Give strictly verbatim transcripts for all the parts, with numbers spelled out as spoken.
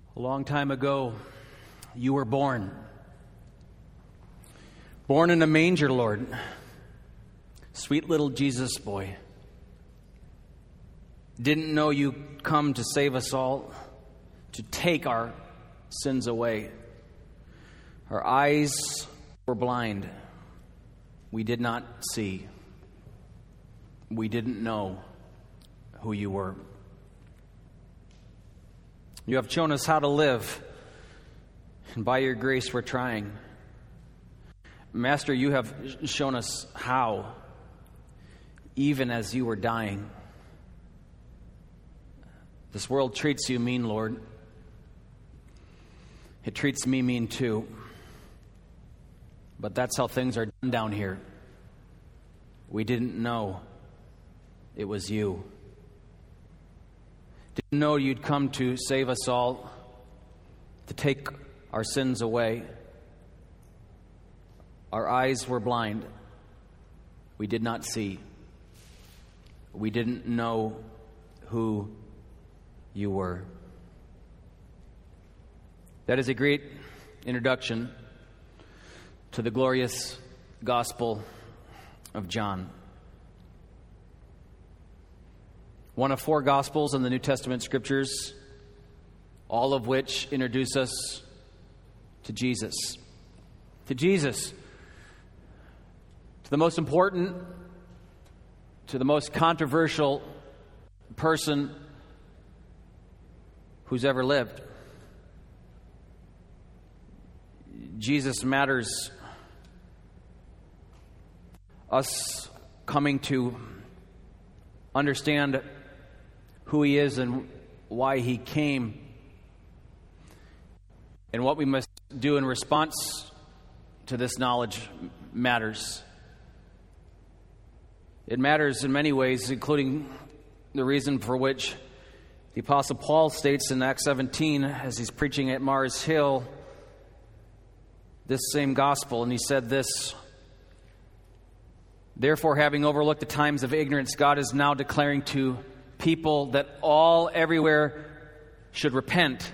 A long time ago, you were born. Born in a manger, Lord. Sweet little Jesus boy. Didn't know you'd come to save us all, to take our sins away. Our eyes were blind. We did not see. We didn't know who you were. You have shown us how to live, and by your grace we're trying. Master, you have shown us how, even as you were dying. This world treats you mean, Lord. It treats me mean too. But that's how things are done down here. We didn't know it was you. Didn't know you'd come to save us all, to take our sins away. Our eyes were blind. We did not see. We didn't know who you were. That is a great introduction to the glorious Gospel of John. One of four Gospels in the New Testament Scriptures, all of which introduce us to Jesus. To Jesus. To the most important, to the most controversial person who's ever lived. Jesus matters. Us coming to understand who he is and why he came, and what we must do in response to this knowledge matters. It matters in many ways, including the reason for which the Apostle Paul states in Acts seventeen, as he's preaching at Mars Hill, this same gospel, and he said this: "Therefore, having overlooked the times of ignorance, God is now declaring to people that all everywhere should repent."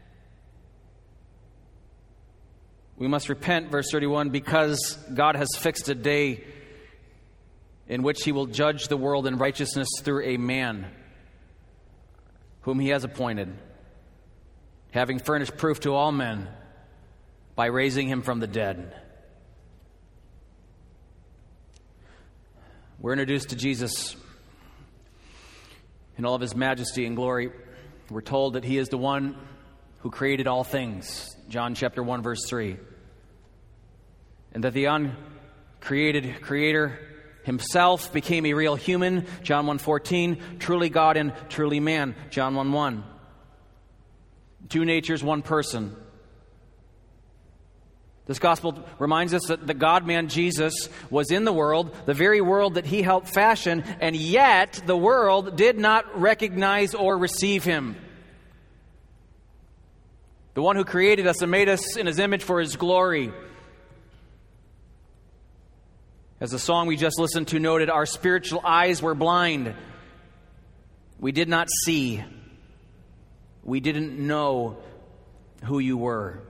We must repent, verse thirty-one, because God has fixed a day in which he will judge the world in righteousness through a man whom he has appointed, having furnished proof to all men by raising him from the dead. We're introduced to Jesus in all of his majesty and glory. We're told that he is the one who created all things, John chapter one, verse three. And that the uncreated creator himself became a real human, John one fourteen, truly God and truly man, John one one. Two natures, one person. This gospel reminds us that the God-man Jesus was in the world, the very world that he helped fashion, and yet the world did not recognize or receive him. The one who created us and made us in his image for his glory. As the song we just listened to noted, our spiritual eyes were blind. We did not see. We didn't know who you were.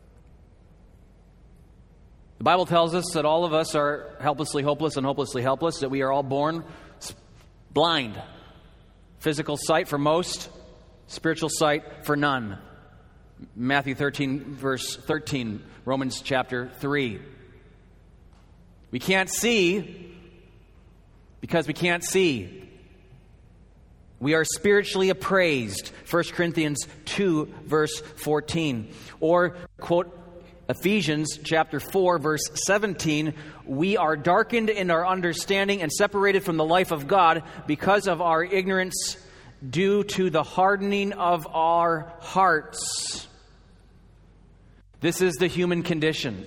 The Bible tells us that all of us are helplessly hopeless and hopelessly helpless, that we are all born blind. Physical sight for most, spiritual sight for none. Matthew thirteen, verse thirteen, Romans chapter three. We can't see because we can't see. We are spiritually appraised, First Corinthians two, verse fourteen. Or, quote, Ephesians chapter four, verse seventeen, we are darkened in our understanding and separated from the life of God because of our ignorance due to the hardening of our hearts. This is the human condition.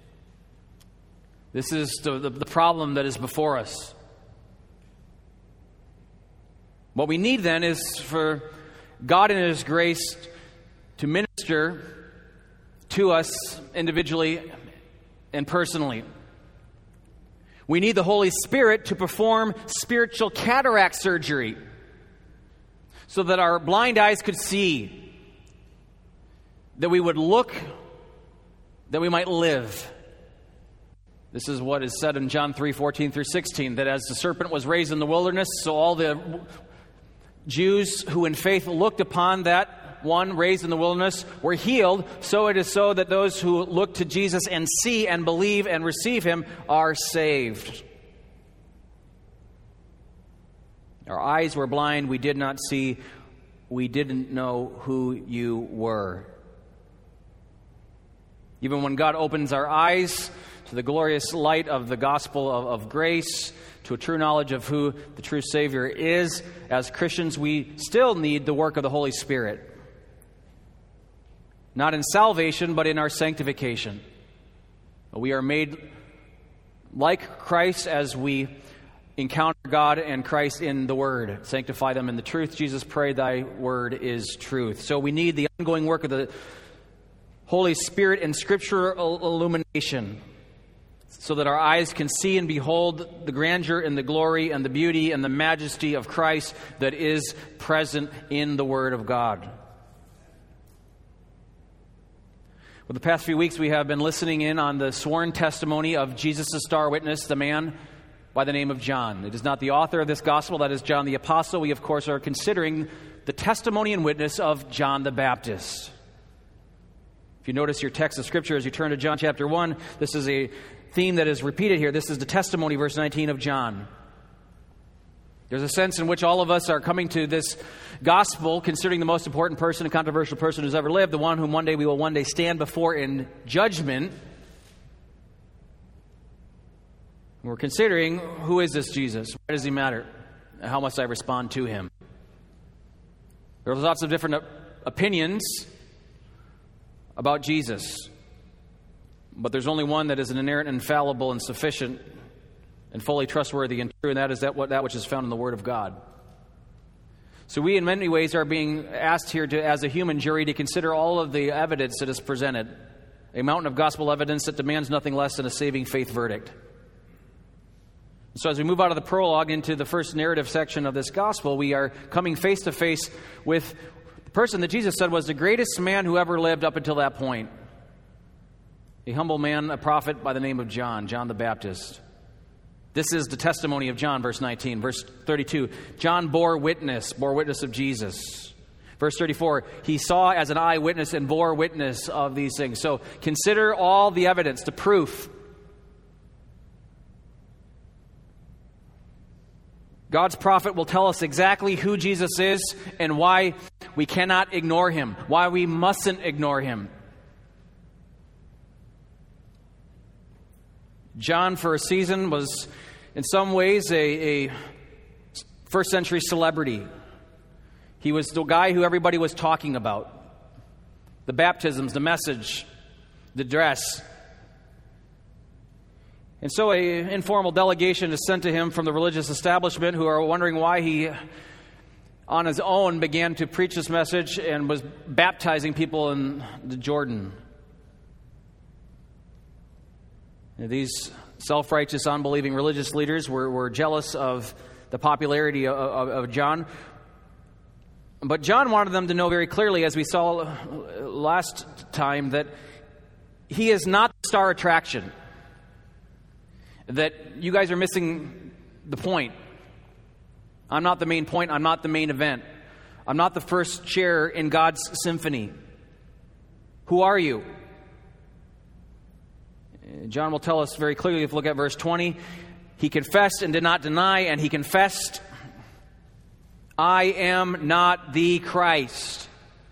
This is the, the, the problem that is before us. What we need then is for God in his grace to minister to us individually and personally. We need the Holy Spirit to perform spiritual cataract surgery so that our blind eyes could see, that we would look, that we might live. This is what is said in John three, fourteen through sixteen, that as the serpent was raised in the wilderness, so all the Jews who in faith looked upon that one raised in the wilderness were healed. So it is so that those who look to Jesus and see and believe and receive him are saved. Our eyes were blind, we did not see, we didn't know who you were. Even when God opens our eyes to the glorious light of the gospel of, of grace, to a true knowledge of who the true Savior is, as Christians, we still need the work of the Holy Spirit. Not in salvation, but in our sanctification. We are made like Christ as we encounter God and Christ in the Word. Sanctify them in the truth. Jesus prayed, thy word is truth. So we need the ongoing work of the Holy Spirit and scriptural illumination, so that our eyes can see and behold the grandeur and the glory and the beauty and the majesty of Christ that is present in the Word of God. For the past few weeks, we have been listening in on the sworn testimony of Jesus' star witness, the man by the name of John. It is not the author of this gospel, that is John the Apostle. We, of course, are considering the testimony and witness of John the Baptist. If you notice your text of Scripture as you turn to John chapter one, this is a theme that is repeated here. This is the testimony, verse nineteen of John. There's a sense in which all of us are coming to this gospel considering the most important person and controversial person who's ever lived, the one whom one day we will one day stand before in judgment. We're considering, who is this Jesus? Why does he matter? How must I respond to him? There are lots of different opinions about Jesus. But there's only one that is an inerrant, infallible, and sufficient, and fully trustworthy and true, and that is that, what, that which is found in the Word of God. So we, in many ways, are being asked here to, as a human jury, to consider all of the evidence that is presented, a mountain of gospel evidence that demands nothing less than a saving faith verdict. So as we move out of the prologue into the first narrative section of this gospel, we are coming face to face with the person that Jesus said was the greatest man who ever lived up until that point. A humble man, a prophet by the name of John, John the Baptist. This is the testimony of John, verse nineteen. Verse thirty-two, John bore witness, bore witness of Jesus. Verse thirty-four, he saw as an eyewitness and bore witness of these things. So consider all the evidence, the proof. God's prophet will tell us exactly who Jesus is and why we cannot ignore him, why we mustn't ignore him. John, for a season, was in some ways a, a first century celebrity. He was the guy who everybody was talking about. The baptisms, the message, the dress. And so an informal delegation is sent to him from the religious establishment who are wondering why he, on his own, began to preach this message and was baptizing people in the Jordan. And these self-righteous, unbelieving religious leaders were, were jealous of the popularity of, of, of John. But John wanted them to know very clearly, as we saw last time, that he is not the star attraction. That you guys are missing the point. I'm not the main point. I'm not the main event. I'm not the first chair in God's symphony. Who are you? John will tell us very clearly, if you look at verse twenty, he confessed and did not deny, and he confessed, I am not the Christ.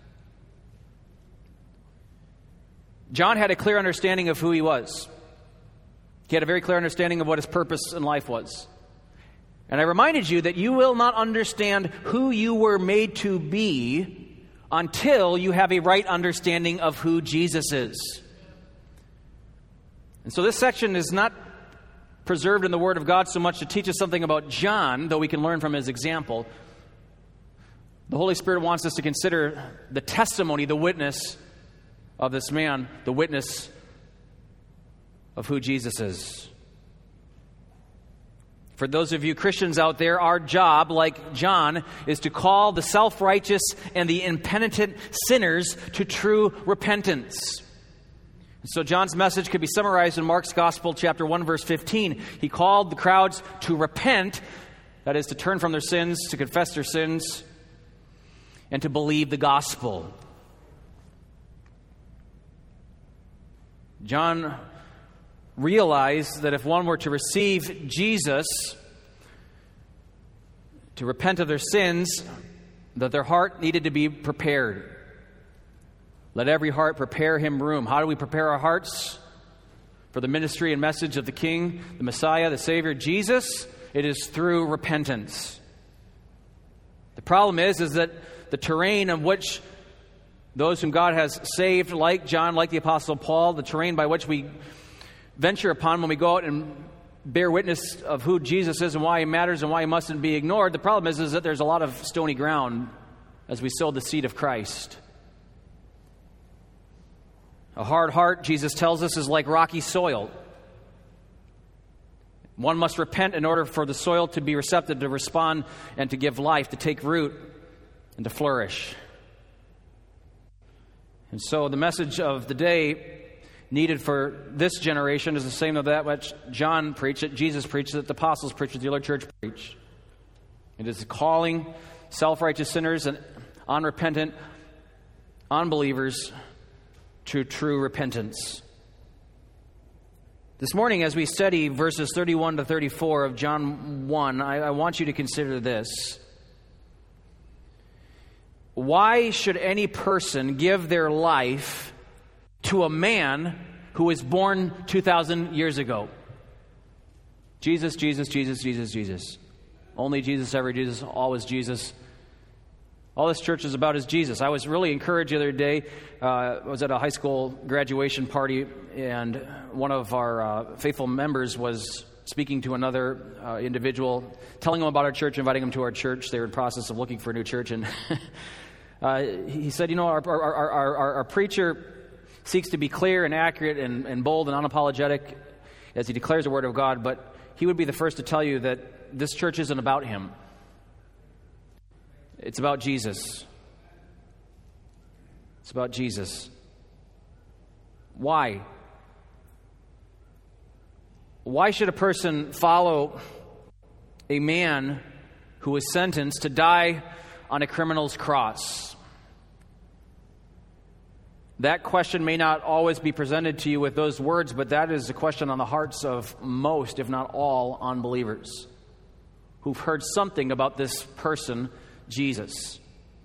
John had a clear understanding of who he was. He had a very clear understanding of what his purpose in life was. And I reminded you that you will not understand who you were made to be until you have a right understanding of who Jesus is. And so this section is not preserved in the Word of God so much to teach us something about John, though we can learn from his example. The Holy Spirit wants us to consider the testimony, the witness of this man, the witness of who Jesus is. For those of you Christians out there, our job, like John, is to call the self-righteous and the impenitent sinners to true repentance. So John's message could be summarized in Mark's Gospel, chapter one, verse fifteen. He called the crowds to repent, that is, to turn from their sins, to confess their sins, and to believe the gospel. John realized that if one were to receive Jesus, to repent of their sins, that their heart needed to be prepared. Let every heart prepare him room. How do we prepare our hearts for the ministry and message of the King, the Messiah, the Savior, Jesus? It is through repentance. The problem is, is that the terrain of which those whom God has saved, like John, like the Apostle Paul, the terrain by which we venture upon when we go out and bear witness of who Jesus is and why he matters and why he mustn't be ignored. The problem is, is that there's a lot of stony ground as we sow the seed of Christ. A hard heart, Jesus tells us, is like rocky soil. One must repent in order for the soil to be receptive, to respond, and to give life, to take root, and to flourish. And so the message of the day needed for this generation is the same of that which John preached, that Jesus preached, that the apostles preached, that the early church preached. It is calling self-righteous sinners and unrepentant unbelievers to true repentance. This morning, as we study verses thirty-one to thirty-four of John one, I, I want you to consider this. Why should any person give their life to a man who was born two thousand years ago? Jesus, Jesus, Jesus, Jesus, Jesus. Only Jesus, ever Jesus, always Jesus. All this church is about is Jesus. I was really encouraged the other day. Uh, I was at a high school graduation party, and one of our uh, faithful members was speaking to another uh, individual, telling him about our church, inviting him to our church. They were in the process of looking for a new church, and uh, he said, you know, our, our, our, our, our preacher seeks to be clear and accurate and, and bold and unapologetic as he declares the Word of God, but he would be the first to tell you that this church isn't about him. It's about Jesus. It's about Jesus. Why? Why should a person follow a man who was sentenced to die on a criminal's cross? That question may not always be presented to you with those words, but that is a question on the hearts of most, if not all, unbelievers who've heard something about this person, Jesus.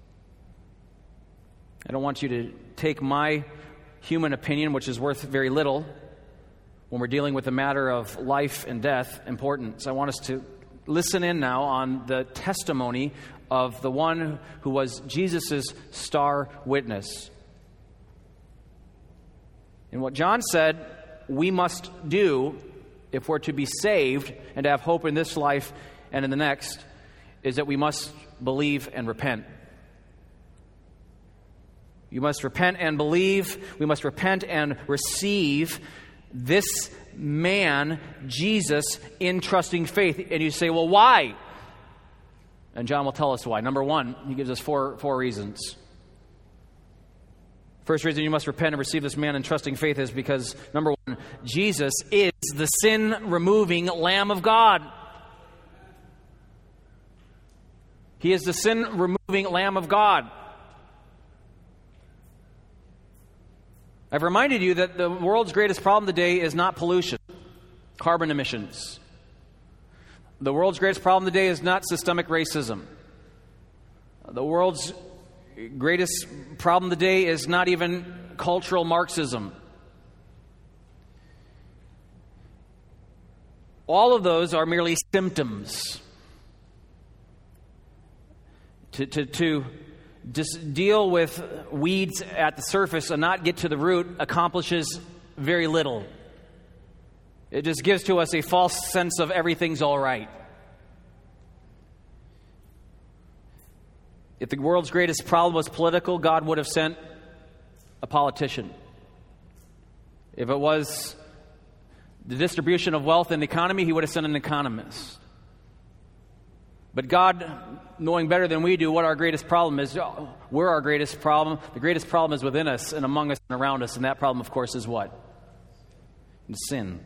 I don't want you to take my human opinion, which is worth very little when we're dealing with a matter of life and death, importance. I want us to listen in now on the testimony of the one who was Jesus' star witness. And what John said we must do if we're to be saved and to have hope in this life and in the next is that we must believe and repent. You must repent and believe. We must repent and receive this man, Jesus, in trusting faith. And you say, well, why? And John will tell us why. Number one, he gives us four, four reasons. First reason you must repent and receive this man in trusting faith is because, number one, Jesus is the sin-removing Lamb of God. He is the sin-removing Lamb of God. I've reminded you that the world's greatest problem today is not pollution, carbon emissions. The world's greatest problem today is not systemic racism. The world's greatest problem today is not even cultural Marxism. All of those are merely symptoms. To, to, to just deal with weeds at the surface and not get to the root accomplishes very little. It just gives to us a false sense of everything's all right. If the world's greatest problem was political, God would have sent a politician. If it was the distribution of wealth in the economy, he would have sent an economist. But God, knowing better than we do what our greatest problem is, we're our greatest problem. The greatest problem is within us and among us and around us. And that problem, of course, is what? Sin.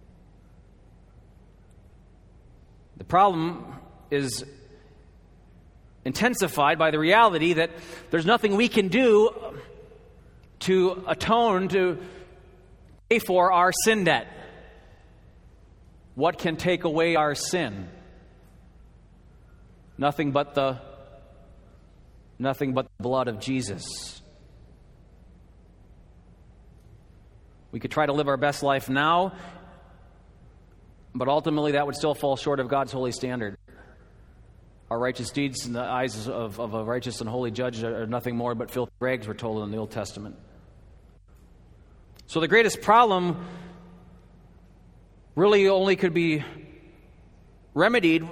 The problem is intensified by the reality that there's nothing we can do to atone, to pay for our sin debt. What can take away our sin? Nothing but the nothing but the blood of Jesus. We could try to live our best life now, but ultimately that would still fall short of God's holy standard. Our righteous deeds in the eyes of, of a righteous and holy judge are nothing more but filthy rags, we're told in the Old Testament. So the greatest problem really only could be remedied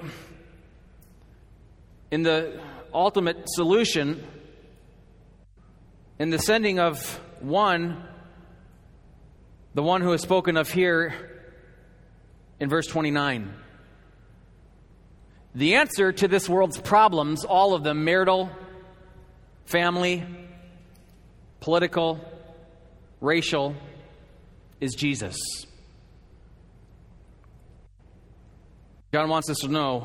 in the ultimate solution, in the sending of one, the one who is spoken of here in verse twenty-nine. The answer to this world's problems, all of them, marital, family, political, racial, is Jesus. John wants us to know,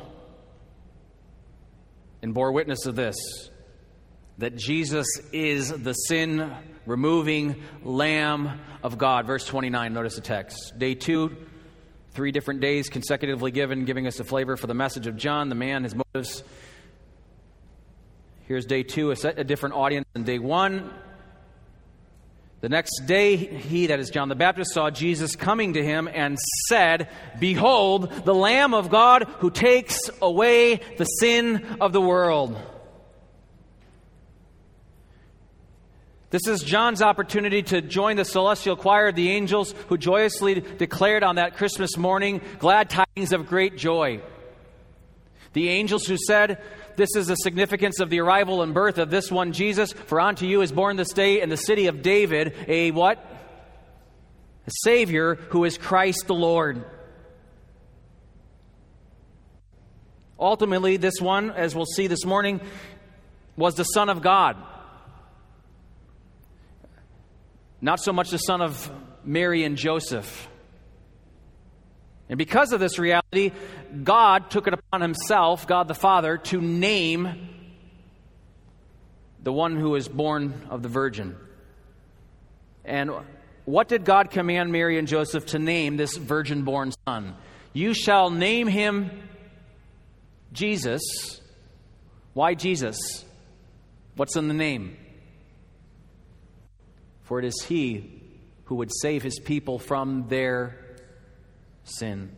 and bore witness of this, that Jesus is the sin-removing Lamb of God. Verse twenty-nine, notice the text. Day two, three different days consecutively given, giving us a flavor for the message of John, the man, his motives. Here's day two, a, set, a different audience than day one. The next day, he, that is John the Baptist, saw Jesus coming to him and said, "Behold, the Lamb of God who takes away the sin of the world." This is John's opportunity to join the celestial choir of the angels who joyously declared on that Christmas morning glad tidings of great joy. The angels who said, "This is the significance of the arrival and birth of this one Jesus, for unto you is born this day in the city of David a what? A Savior who is Christ the Lord." Ultimately, this one, as we'll see this morning, was the Son of God. Not so much the son of Mary and Joseph. And because of this reality, God took it upon himself, God the Father, to name the one who is born of the Virgin. And what did God command Mary and Joseph to name this virgin-born son? "You shall name him Jesus." Why Jesus? What's in the name? For it is he who would save his people from their sin.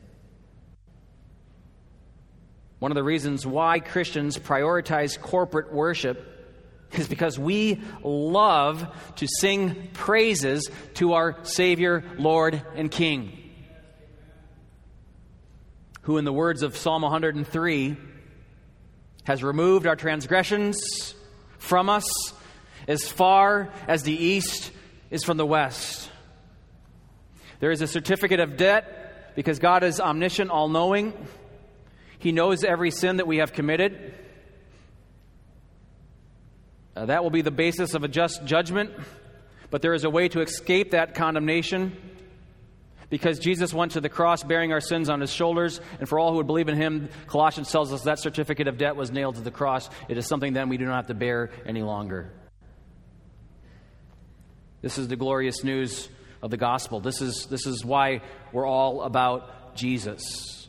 One of the reasons why Christians prioritize corporate worship is because we love to sing praises to our Savior, Lord, and King, who, in the words of Psalm one hundred three, has removed our transgressions from us as far as the east is from the west. There is a certificate of debt because God is omniscient, all-knowing. He knows every sin that we have committed. Uh, that will be the basis of a just judgment. But there is a way to escape that condemnation because Jesus went to the cross bearing our sins on his shoulders. And for all who would believe in him, Colossians tells us that certificate of debt was nailed to the cross. It is something then we do not have to bear any longer. This is the glorious news of the gospel. This is, this is why we're all about Jesus.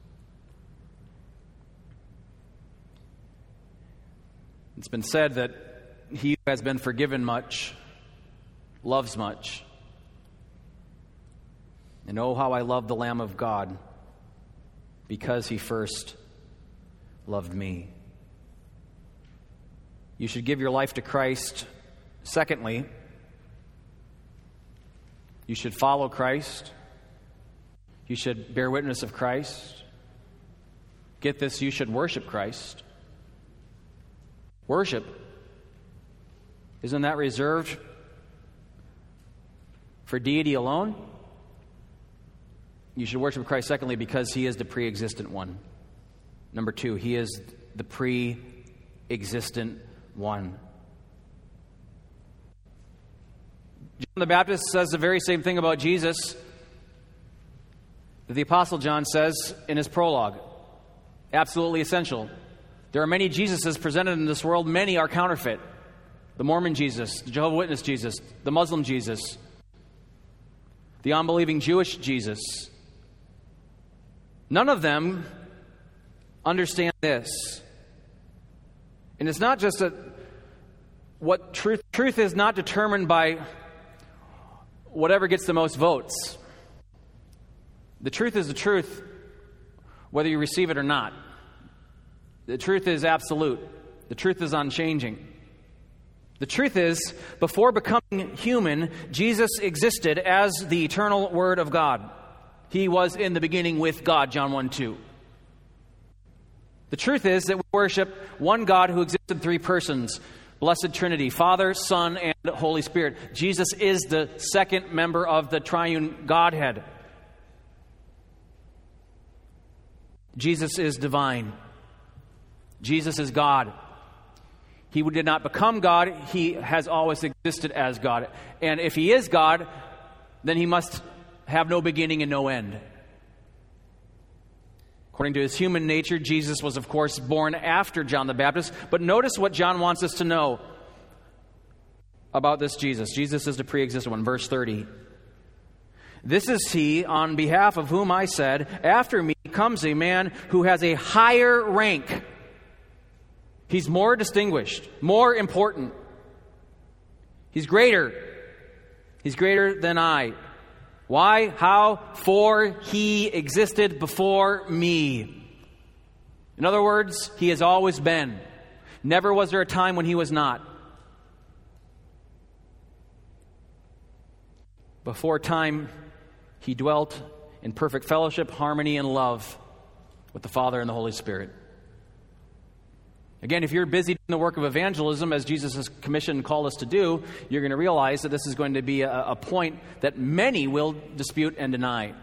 It's been said that he who has been forgiven much loves much. And oh, how I love the Lamb of God because he first loved me. You should give your life to Christ. Secondly, you should follow Christ. You should bear witness of Christ. Get this, you should worship Christ. Worship, isn't that reserved for deity alone? You should worship Christ, secondly, because he is the pre-existent one. Number two, he is the pre-existent one. John the Baptist says the very same thing about Jesus that the Apostle John says in his prologue. Absolutely essential. There are many Jesuses presented in this world. Many are counterfeit. The Mormon Jesus, the Jehovah's Witness Jesus, the Muslim Jesus, the unbelieving Jewish Jesus. None of them understand this. And it's not just a, what truth, truth is not determined by whatever gets the most votes. The truth is the truth, whether you receive it or not. The truth is absolute. The truth is unchanging. The truth is, before becoming human, Jesus existed as the eternal Word of God. He was in the beginning with God, John one two. The truth is that we worship one God who exists in three persons, Blessed Trinity, Father, Son, and Holy Spirit. Jesus is the second member of the triune Godhead. Jesus is divine. Jesus is God. He did not become God. He has always existed as God. And if he is God, then he must have no beginning and no end. According to his human nature, Jesus was, of course, born after John the Baptist. But notice what John wants us to know about this Jesus. Jesus is the pre-existent one. Verse thirty. This is he on behalf of whom I said, after me comes a man who has a higher rank. He's more distinguished, more important. He's greater. He's greater than I. Why? How? For he existed before me. In other words, he has always been. Never was there a time when he was not. Before time, he dwelt in perfect fellowship, harmony, and love with the Father and the Holy Spirit. Again, if you're busy in the work of evangelism, as Jesus has commissioned and called us to do, you're going to realize that this is going to be a, a point that many will dispute and deny.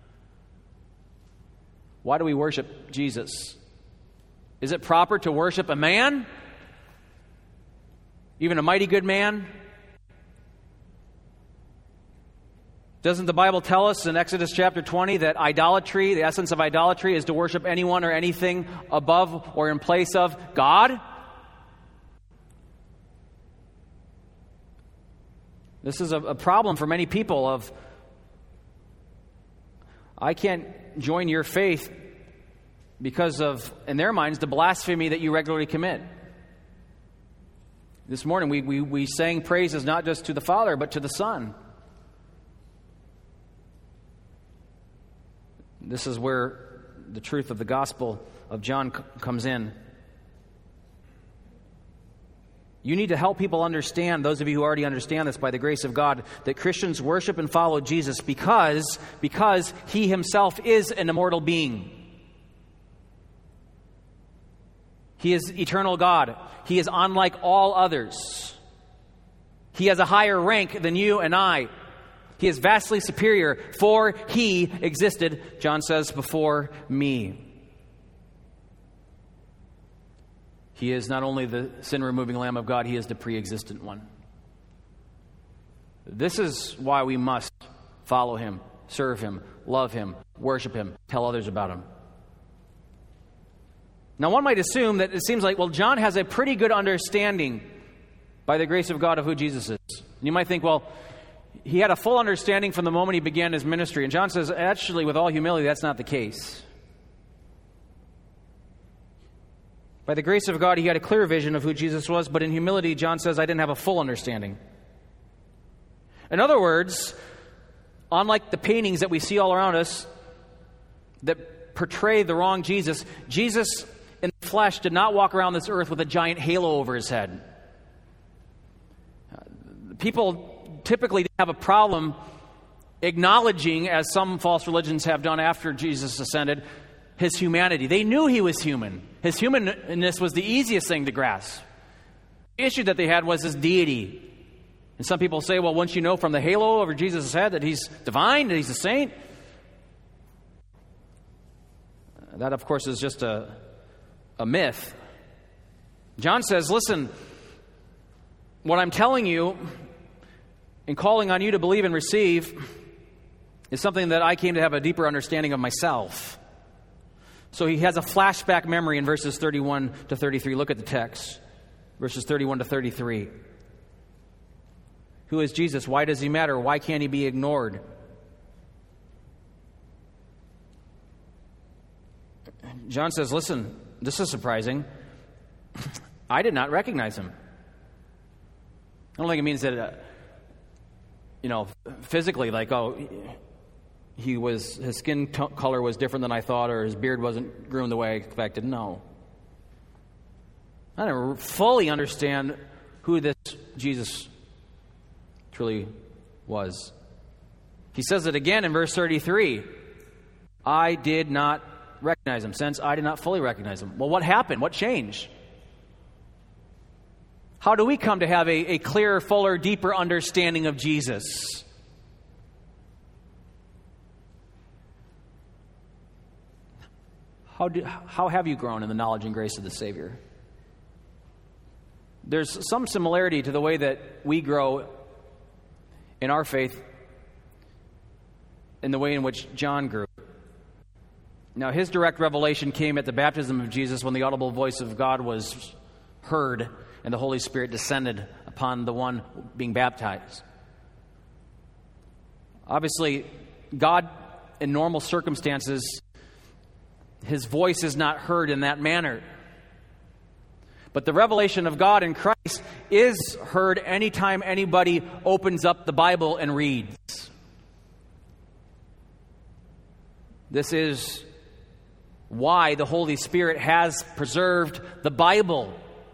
Why do we worship Jesus? Is it proper to worship a man? Even a mighty good man? Doesn't the Bible tell us in Exodus chapter twenty that idolatry, the essence of idolatry, is to worship anyone or anything above or in place of God? This is a, a problem for many people of, I can't join your faith because of, in their minds, the blasphemy that you regularly commit. This morning we, we, we sang praises not just to the Father, but to the Son. This is where the truth of the gospel of John c- comes in. You need to help people understand, those of you who already understand this by the grace of God, that Christians worship and follow Jesus because, because he himself is an immortal being. He is eternal God. He is unlike all others. He has a higher rank than you and I. He is vastly superior, for he existed, John says, before me. He is not only the sin-removing Lamb of God, he is the pre-existent one. This is why we must follow him, serve him, love him, worship him, tell others about him. Now, one might assume that it seems like, well, John has a pretty good understanding by the grace of God of who Jesus is. And you might think, well, he had a full understanding from the moment he began his ministry. And John says, actually, with all humility, that's not the case. By the grace of God, he had a clear vision of who Jesus was, but in humility, John says, I didn't have a full understanding. In other words, unlike the paintings that we see all around us that portray the wrong Jesus, Jesus in the flesh did not walk around this earth with a giant halo over his head. People typically didn't have a problem acknowledging, as some false religions have done after Jesus ascended, his humanity. They knew he was human. His humanness was the easiest thing to grasp. The issue that they had was his deity. And some people say, well, once you know from the halo over Jesus' head that he's divine, that he's a saint, that, of course, is just a, a myth. John says, listen, what I'm telling you and calling on you to believe and receive is something that I came to have a deeper understanding of myself. So he has a flashback memory in verses thirty-one to thirty-three. Look at the text. Verses thirty-one to thirty-three. Who is Jesus? Why does he matter? Why can't he be ignored? John says, listen, this is surprising. I did not recognize him. I don't think it means that, uh, you know, physically, like, oh, he was, his skin t- color was different than I thought, or his beard wasn't groomed the way I expected. No. I don't fully understand who this Jesus truly was. He says it again in verse thirty-three. I did not recognize him, since I did not fully recognize him. Well, what happened? What changed? How do we come to have a, a clearer, fuller, deeper understanding of Jesus? How, do, how have you grown in the knowledge and grace of the Savior? There's some similarity to the way that we grow in our faith in the way in which John grew. Now, his direct revelation came at the baptism of Jesus when the audible voice of God was heard and the Holy Spirit descended upon the one being baptized. Obviously, God, in normal circumstances, his voice is not heard in that manner. But the revelation of God in Christ is heard anytime anybody opens up the Bible and reads. This is why the Holy Spirit has preserved the Bible.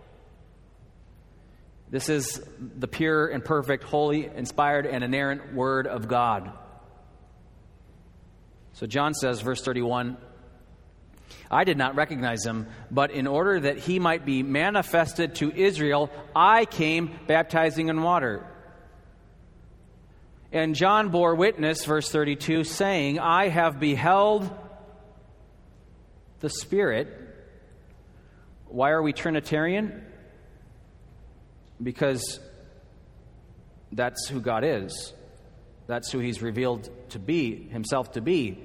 This is the pure and perfect, holy, inspired, and inerrant Word of God. So John says, verse thirty-one, I did not recognize him, but in order that he might be manifested to Israel, I came baptizing in water. And John bore witness, verse thirty-two, saying, I have beheld the Spirit. Why are we Trinitarian? Because that's who God is. That's who he's revealed to be, himself to be.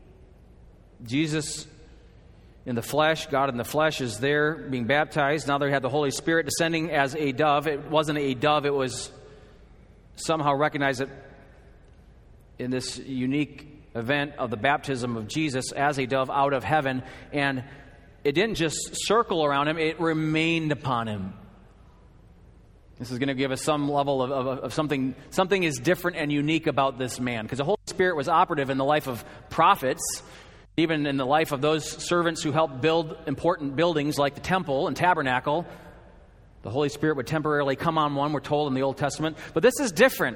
Jesus in the flesh, God in the flesh, is there being baptized. Now they had the Holy Spirit descending as a dove. It wasn't a dove, it was somehow recognized it in this unique event of the baptism of Jesus as a dove out of heaven. And it didn't just circle around him, it remained upon him. This is going to give us some level of, of, of something. Something is different and unique about this man, because the Holy Spirit was operative in the life of prophets, even in the life of those servants who helped build important buildings like the temple and tabernacle. The Holy Spirit would temporarily come on one, we're told in the Old Testament. But this is different.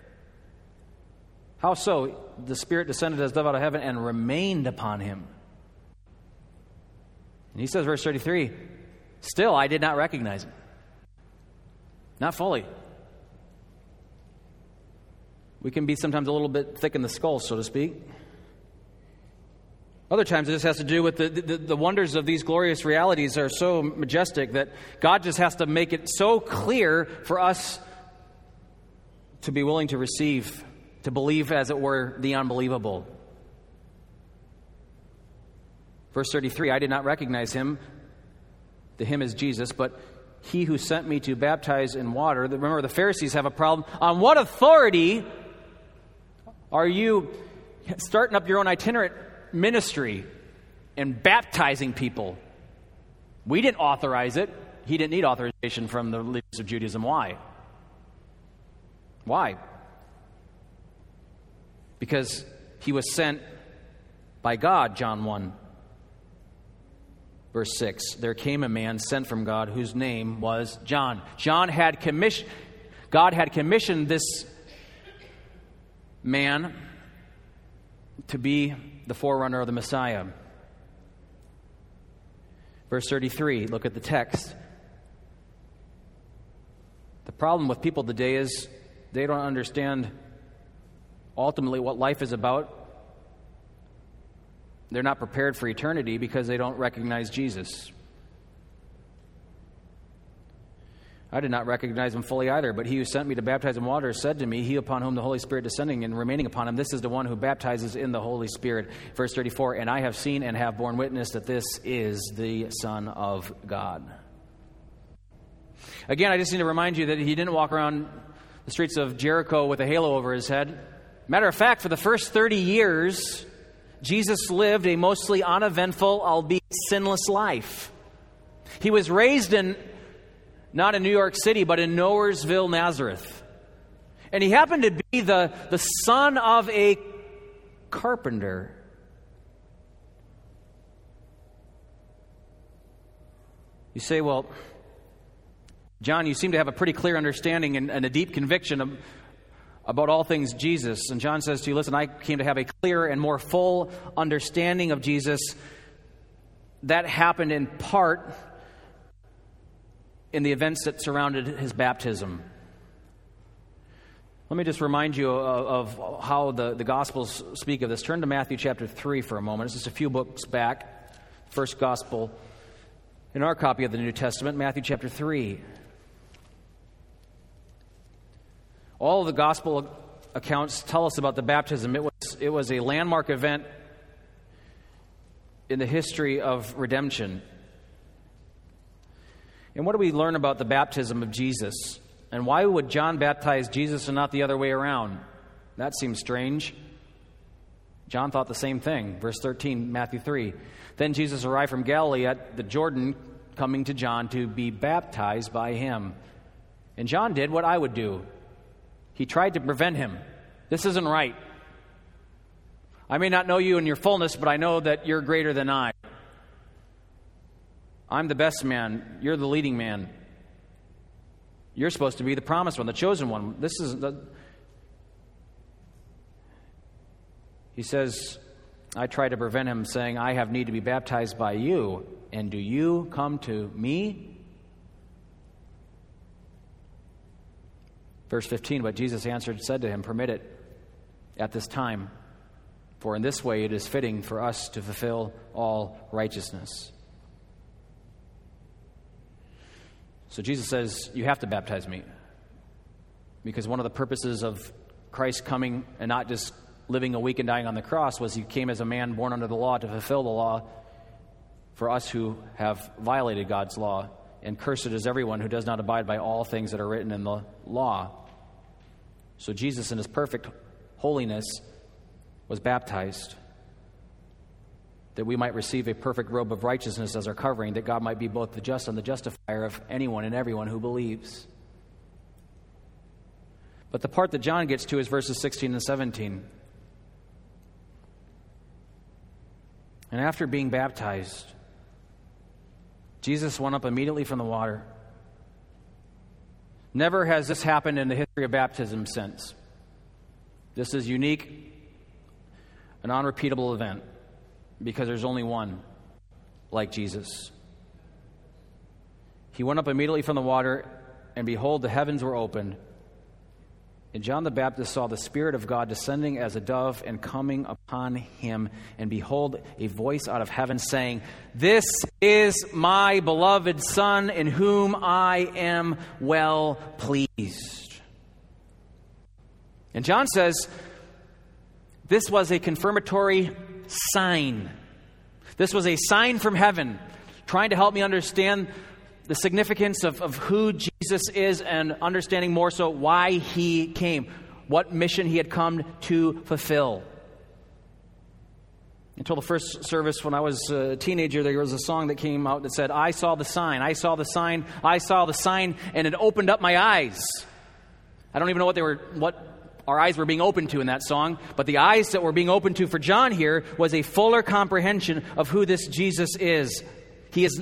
How so? The Spirit descended as dove out of heaven and remained upon him. And he says, verse thirty-three, still I did not recognize him. Not fully. We can be sometimes a little bit thick in the skull, so to speak. Other times it just has to do with the, the, the wonders of these glorious realities are so majestic that God just has to make it so clear for us to be willing to receive, to believe, as it were, the unbelievable. Verse thirty-three, I did not recognize him. The him is Jesus, but he who sent me to baptize in water. Remember, the Pharisees have a problem. On what authority are you starting up your own itinerant ministry and baptizing people? We didn't authorize it. He didn't need authorization from the leaders of Judaism. Why? Why? Because he was sent by God, John one. Verse six, there came a man sent from God whose name was John. John had commissioned, God had commissioned this man to be the forerunner of the Messiah. Verse thirty-three, look at the text. The problem with people today is they don't understand ultimately what life is about. They're not prepared for eternity because they don't recognize Jesus. I did not recognize him fully either, but he who sent me to baptize in water said to me, he upon whom the Holy Spirit descending and remaining upon him, this is the one who baptizes in the Holy Spirit. Verse thirty-four, and I have seen and have borne witness that this is the Son of God. Again, I just need to remind you that he didn't walk around the streets of Jericho with a halo over his head. Matter of fact, for the first thirty years, Jesus lived a mostly uneventful, albeit sinless life. He was raised in not in New York City, but in Nowheresville, Nazareth. And he happened to be the, the son of a carpenter. You say, well, John, you seem to have a pretty clear understanding and, and a deep conviction of, about all things Jesus. And John says to you, listen, I came to have a clear and more full understanding of Jesus. That happened in part in the events that surrounded his baptism. Let me just remind you of, of how the, the Gospels speak of this. Turn to Matthew chapter three for a moment. It's just a few books back. First Gospel in our copy of the New Testament, Matthew chapter three. All of the Gospel accounts tell us about the baptism. It was, it was a landmark event in the history of redemption. And what do we learn about the baptism of Jesus? And why would John baptize Jesus and not the other way around? That seems strange. John thought the same thing. Verse thirteen, Matthew three. Then Jesus arrived from Galilee at the Jordan, coming to John to be baptized by him. And John did what I would do. He tried to prevent him. This isn't right. I may not know you in your fullness, but I know that you're greater than I. I'm the best man. You're the leading man. You're supposed to be the promised one, the chosen one. This is the... He says, I try to prevent him, saying, I have need to be baptized by you, and do you come to me? Verse fifteen, but Jesus answered and said to him, permit it at this time, for in this way it is fitting for us to fulfill all righteousness. So Jesus says, you have to baptize me. Because one of the purposes of Christ coming and not just living a week and dying on the cross was he came as a man born under the law to fulfill the law for us who have violated God's law. And cursed is everyone who does not abide by all things that are written in the law. So Jesus in his perfect holiness was baptized, that we might receive a perfect robe of righteousness as our covering, that God might be both the just and the justifier of anyone and everyone who believes. But the part that John gets to is verses sixteen and seventeen. And after being baptized, Jesus went up immediately from the water. Never has this happened in the history of baptism since. This is unique, an unrepeatable event, because there's only one like Jesus. He went up immediately from the water, and behold, the heavens were opened. And John the Baptist saw the Spirit of God descending as a dove and coming upon him. And behold, a voice out of heaven saying, this is my beloved Son, in whom I am well pleased. And John says, this was a confirmatory sign. This was a sign from heaven, trying to help me understand the significance of, of who Jesus is and understanding more so why he came, what mission he had come to fulfill. Until the first service when I was a teenager, there was a song that came out that said, I saw the sign, I saw the sign, I saw the sign, and it opened up my eyes. I don't even know what they were, what our eyes were being opened to in that song, but the eyes that were being opened to for John here was a fuller comprehension of who this Jesus is. He is,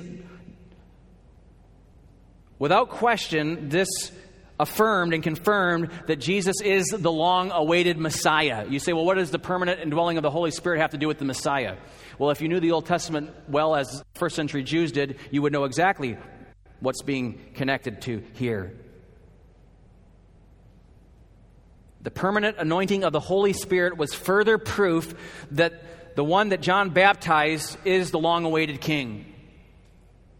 without question, this affirmed and confirmed that Jesus is the long-awaited Messiah. You say, well, what does the permanent indwelling of the Holy Spirit have to do with the Messiah? Well, if you knew the Old Testament well as first century Jews did, you would know exactly what's being connected to here. The permanent anointing of the Holy Spirit was further proof that the one that John baptized is the long-awaited King.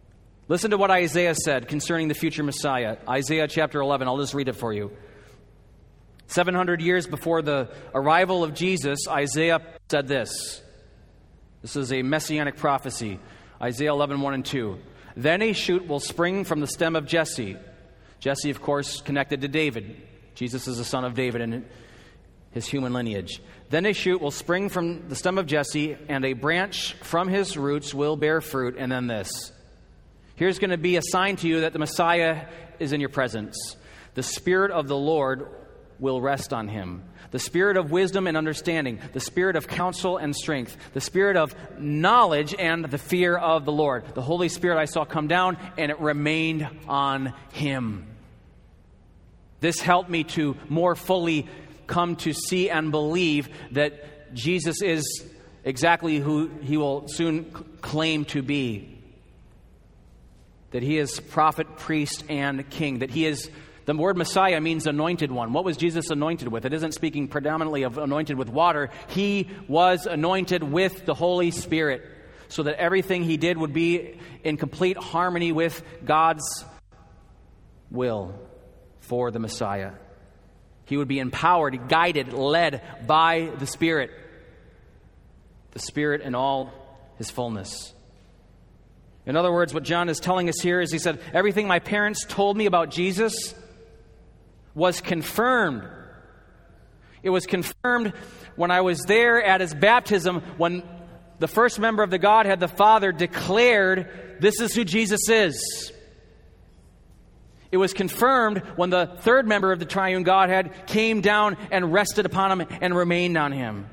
Listen to what Isaiah said concerning the future Messiah. Isaiah chapter eleven, I'll just read it for you. seven hundred years before the arrival of Jesus, Isaiah said this. This is a messianic prophecy. Isaiah eleven, one and two. Then a shoot will spring from the stem of Jesse. Jesse, of course, connected to David. Jesus is the son of David in his human lineage. Then a shoot will spring from the stem of Jesse, and a branch from his roots will bear fruit. And then this. Here's going to be a sign to you that the Messiah is in your presence. The Spirit of the Lord will rest on him. The Spirit of wisdom and understanding. The Spirit of counsel and strength. The Spirit of knowledge and the fear of the Lord. The Holy Spirit I saw come down, and it remained on him. This helped me to more fully come to see and believe that Jesus is exactly who he will soon claim to be. That he is prophet, priest, and king. That he is, the word Messiah means anointed one. What was Jesus anointed with? It isn't speaking predominantly of anointed with water. He was anointed with the Holy Spirit, so that everything he did would be in complete harmony with God's will for the Messiah. He would be empowered, guided, led by the Spirit. The Spirit in all his fullness. In other words, what John is telling us here is he said, everything my parents told me about Jesus was confirmed. It was confirmed when I was there at his baptism, when the first member of the Godhead, the Father, declared, this is who Jesus is. It was confirmed when the third member of the triune Godhead came down and rested upon him and remained on him.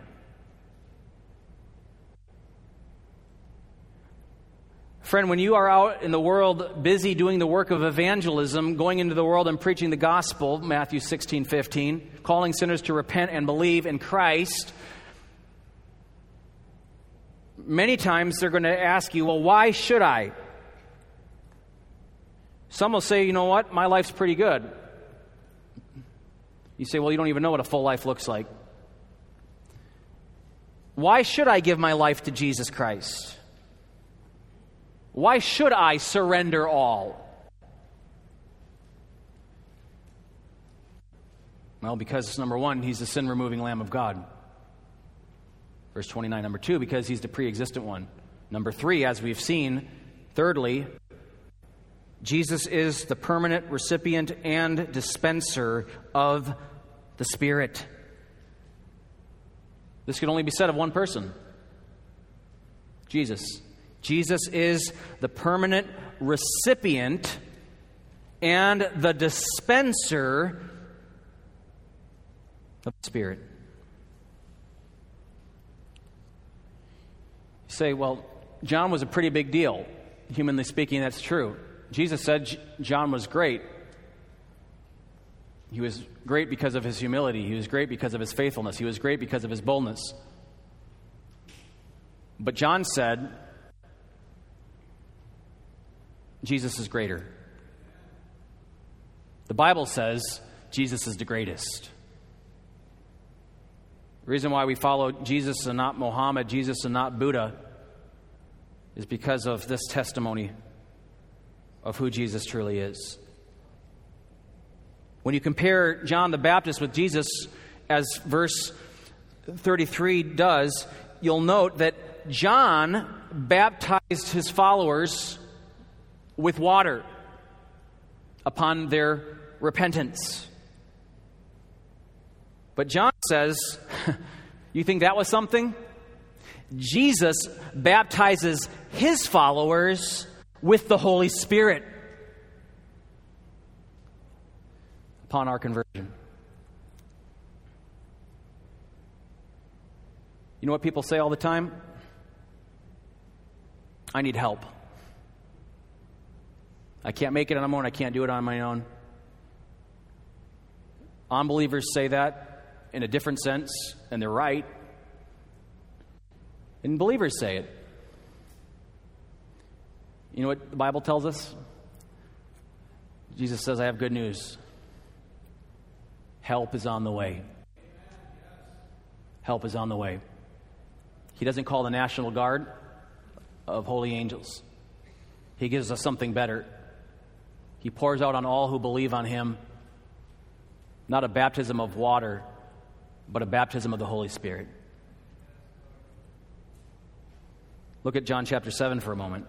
Friend, when you are out in the world busy doing the work of evangelism, going into the world and preaching the gospel, Matthew sixteen fifteen, calling sinners to repent and believe in Christ, many times they're going to ask you, well, why should I? Some will say, you know what, my life's pretty good. You say, well, you don't even know what a full life looks like. Why should I give my life to Jesus Christ? Why should I surrender all? Well, because, number one, he's the sin-removing Lamb of God. Verse twenty-nine, number two, because he's the pre-existent one. Number three, as we've seen, thirdly, Jesus is the permanent recipient and dispenser of the Spirit. This can only be said of one person, Jesus. Jesus is the permanent recipient and the dispenser of the Spirit. You say, well, John was a pretty big deal. Humanly speaking, that's true. Jesus said John was great. He was great because of his humility. He was great because of his faithfulness. He was great because of his boldness. But John said, Jesus is greater. The Bible says Jesus is the greatest. The reason why we follow Jesus and not Muhammad, Jesus and not Buddha, is because of this testimony of who Jesus truly is. When you compare John the Baptist with Jesus, as verse thirty-three does, you'll note that John baptized his followers with water upon their repentance. But John says, you think that was something? Jesus baptizes his followers with the Holy Spirit upon our conversion. You know what people say all the time? I need help. I can't make it on my own. I can't do it on my own. Unbelievers say that in a different sense, and they're right. And believers say it. You know what the Bible tells us? Jesus says, I have good news. Help is on the way. Help is on the way. He doesn't call the National Guard of holy angels. He gives us something better. He pours out on all who believe on him, not a baptism of water, but a baptism of the Holy Spirit. Look at John chapter seven for a moment.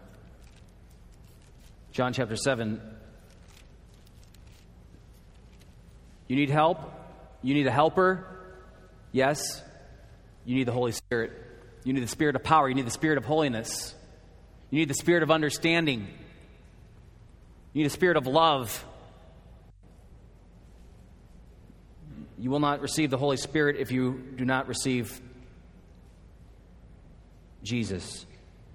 John chapter seven. You need help? You need a helper? Yes. You need the Holy Spirit. You need the Spirit of power. You need the Spirit of holiness. You need the Spirit of understanding. You need a spirit of love. You will not receive the Holy Spirit if you do not receive Jesus.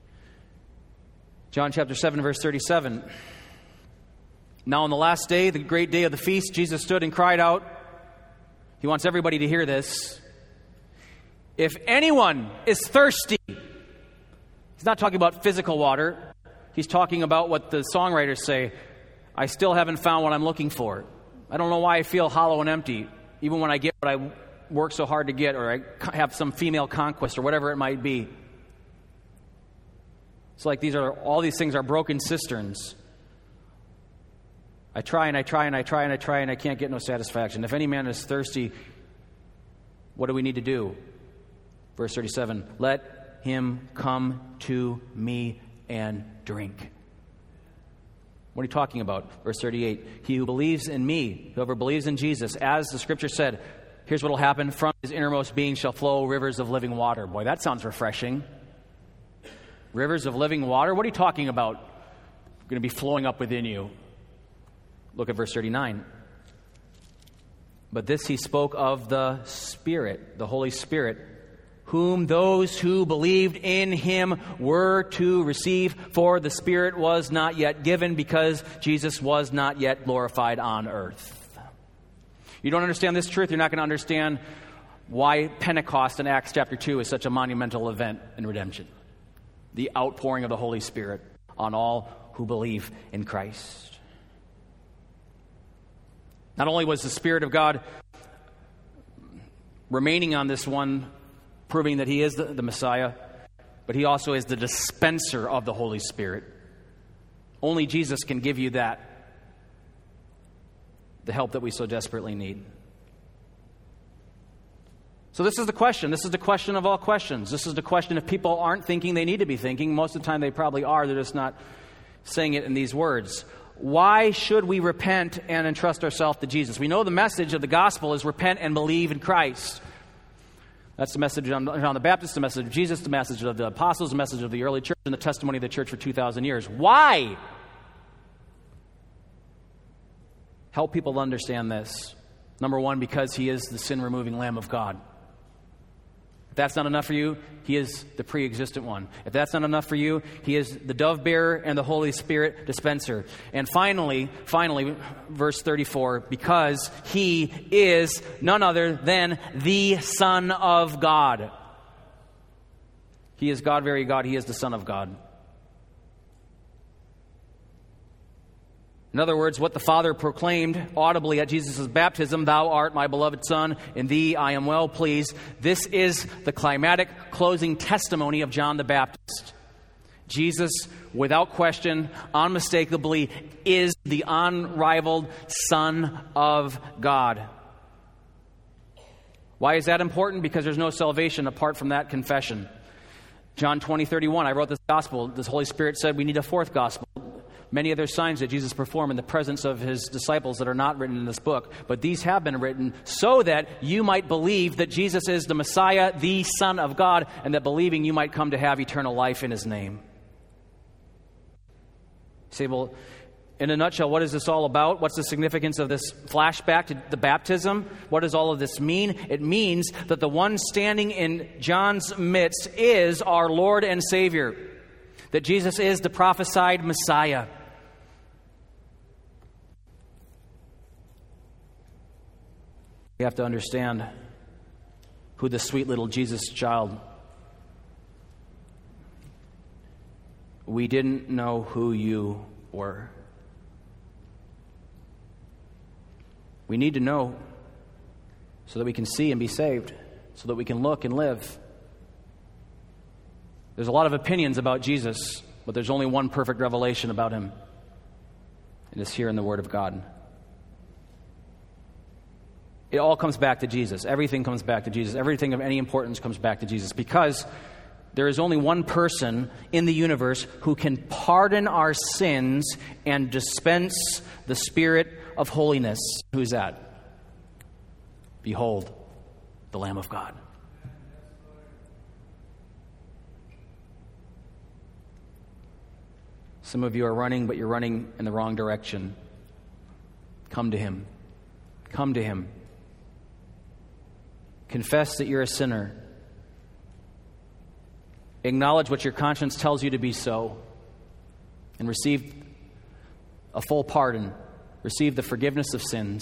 John chapter seven, verse thirty-seven. Now on the last day, the great day of the feast, Jesus stood and cried out. He wants everybody to hear this. If anyone is thirsty, he's not talking about physical water. He's talking about what the songwriters say. I still haven't found what I'm looking for. I don't know why I feel hollow and empty, even when I get what I work so hard to get, or I have some female conquest, or whatever it might be. It's like these are all these things are broken cisterns. I try and I try and I try and I try and I can't get no satisfaction. If any man is thirsty, what do we need to do? Verse thirty-seven, let him come to me and drink. What are you talking about? Verse thirty-eight, he who believes in me, whoever believes in Jesus, as the scripture said, here's what will happen, from his innermost being shall flow rivers of living water. Boy, that sounds refreshing. Rivers of living water? What are you talking about? Going to be flowing up within you. Look at verse thirty-nine. But this he spoke of the Spirit, the Holy Spirit, whom those who believed in him were to receive, for the Spirit was not yet given because Jesus was not yet glorified on earth. You don't understand this truth, you're not going to understand why Pentecost in Acts chapter two is such a monumental event in redemption. The outpouring of the Holy Spirit on all who believe in Christ. Not only was the Spirit of God remaining on this one, proving that he is the, the Messiah, but he also is the dispenser of the Holy Spirit. Only Jesus can give you that, the help that we so desperately need. So this is the question. This is the question of all questions. This is the question if people aren't thinking they need to be thinking. Most of the time they probably are. They're just not saying it in these words. Why should we repent and entrust ourselves to Jesus? We know the message of the gospel is repent and believe in Christ. That's the message of John the Baptist, the message of Jesus, the message of the apostles, the message of the early church, and the testimony of the church for two thousand years. Why? Help people understand this. Number one, because he is the sin-removing Lamb of God. If that's not enough for you, he is the pre-existent one. If that's not enough for you, he is the dove bearer and the Holy Spirit dispenser. And finally, finally, verse thirty-four, because he is none other than the Son of God. He is God, very God. He is the Son of God. In other words, what the Father proclaimed audibly at Jesus' baptism, thou art my beloved Son, in thee I am well pleased. This is the climatic closing testimony of John the Baptist. Jesus, without question, unmistakably, is the unrivaled Son of God. Why is that important? Because there's no salvation apart from that confession. John twenty, thirty-one, I wrote this gospel. The Holy Spirit said we need a fourth gospel. Many other signs that Jesus performed in the presence of his disciples that are not written in this book. But these have been written so that you might believe that Jesus is the Messiah, the Son of God, and that believing you might come to have eternal life in his name. You say, well, in a nutshell, what is this all about? What's the significance of this flashback to the baptism? What does all of this mean? It means that the one standing in John's midst is our Lord and Savior. That Jesus is the prophesied Messiah. We have to understand who the sweet little Jesus child. We didn't know who you were. We need to know so that we can see and be saved, so that we can look and live. There's a lot of opinions about Jesus. but there's only one perfect revelation about him. It is here in the Word of God. It all comes back to Jesus. Everything comes back to Jesus. Everything of any importance comes back to Jesus, because there is only one person in the universe who can pardon our sins and dispense the Spirit of holiness. Who's that? Behold, the Lamb of God. Some of you are running, but you're running in the wrong direction. Come to Him. Come to Him. Confess that you're a sinner. Acknowledge what your conscience tells you to be so. And receive a full pardon. Receive the forgiveness of sins.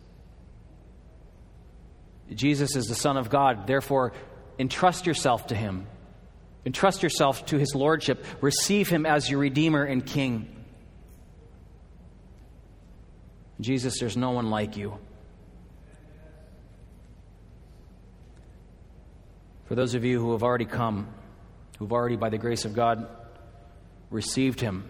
Jesus is the Son of God. Therefore, entrust yourself to Him. Entrust yourself to His Lordship. Receive Him as your Redeemer and King. Jesus, there's no one like you. For those of you who have already come, who've already, by the grace of God, received Him,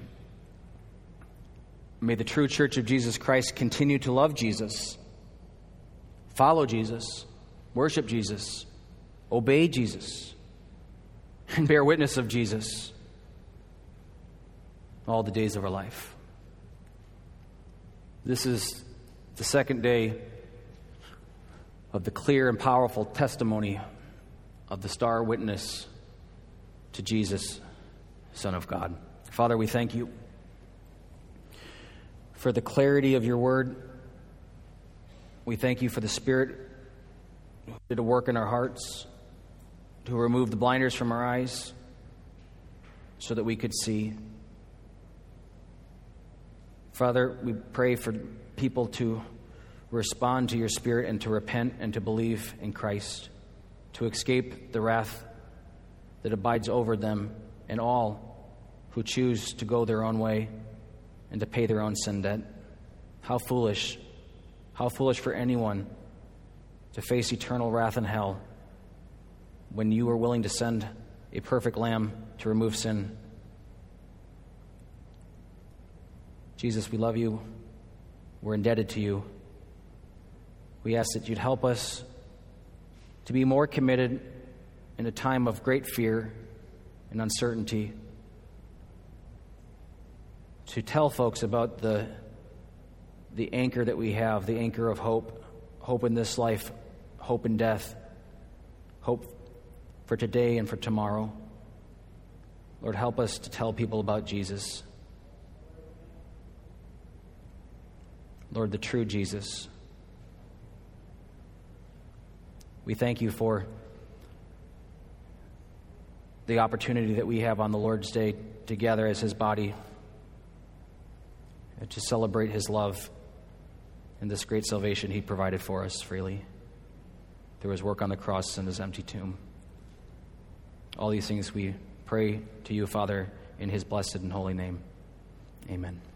may the true Church of Jesus Christ continue to love Jesus, follow Jesus, worship Jesus, obey Jesus, and bear witness of Jesus all the days of our life. This is the second day of the clear and powerful testimony of the star witness to Jesus, Son of God. Father, we thank you for the clarity of your word. We thank you for the Spirit who did a work in our hearts, to remove the blinders from our eyes so that we could see. Father, we pray for people to respond to your Spirit and to repent and to believe in Christ, to escape the wrath that abides over them and all who choose to go their own way and to pay their own sin debt. How foolish, how foolish for anyone to face eternal wrath in hell when you were willing to send a perfect lamb to remove sin. Jesus, we love you. We're indebted to you. We ask that you'd help us to be more committed in a time of great fear and uncertainty, to tell folks about the, the anchor that we have, the anchor of hope, hope in this life, hope in death, hope for today and for tomorrow. Lord, help us to tell people about Jesus. Lord, the true Jesus. We thank you for the opportunity that we have on the Lord's Day to gather as His body and to celebrate His love and this great salvation He provided for us freely through His work on the cross and His empty tomb. All these things we pray to you, Father, in His blessed and holy name. Amen.